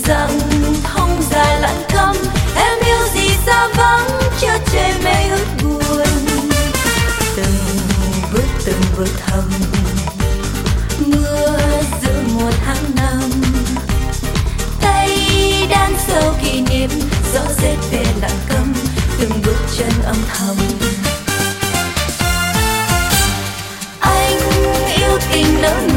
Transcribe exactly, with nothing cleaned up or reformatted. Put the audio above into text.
rằng thông dài lặng câm, em yêu gì xa vắng chớ chê mê ướt buồn. Từng bước từng bước thầm mưa giữa một tháng năm, tay đan sâu kỷ niệm rõ rệt về lặng câm, từng bước chân âm thầm. Anh yêu tình nỡ